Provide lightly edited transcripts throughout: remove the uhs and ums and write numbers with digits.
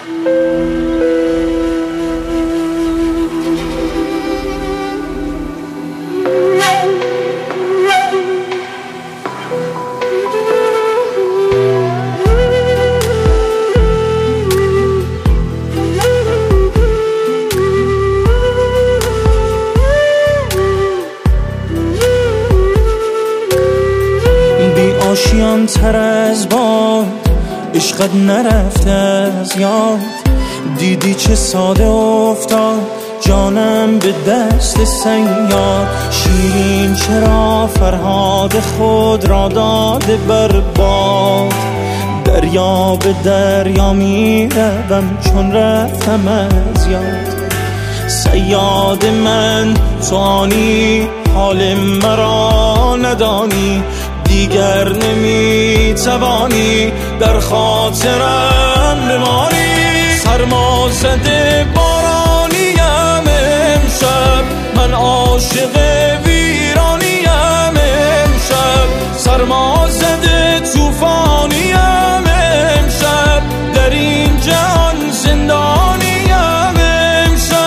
آشیان تر از باد عشقت نرفته از یاد، دیدی چه ساده افتاد جانم به دست صیاد. شیرین چرا فرهاد خود را داده بر باد، دریا به دریا می روم چون رفتم از یاد. صیاد من تو آنی حال مرا ندانی، دیگر نمی توانی در خاطرم بمانی. سرما زده بارانیم امشب، من عاشق ویرانیم امشب. سرما زده طوفانیم امشب، در این جهان زندانیم امشب.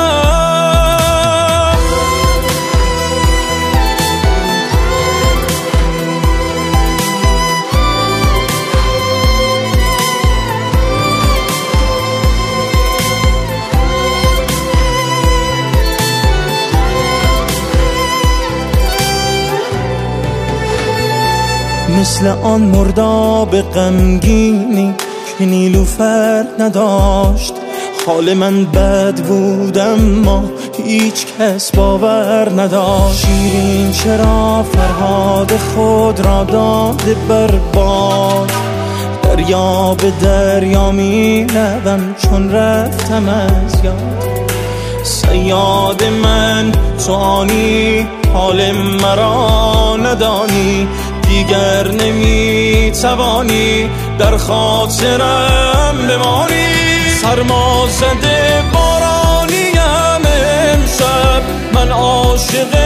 مثل آن مرداب غمگینی که نیلوفر نداشت، حال من بد بود اما هیچ کس باور نداشت. شیرین چرا فرهاد خود را داده بر باد، دریا به دریا می روم چون رفتم از یاد. صیاد من تو آنی حال مرا ندانی، دیگر نمی توانی در خاطرم بمانی. سرما زده بارانیم امشب، من عاشق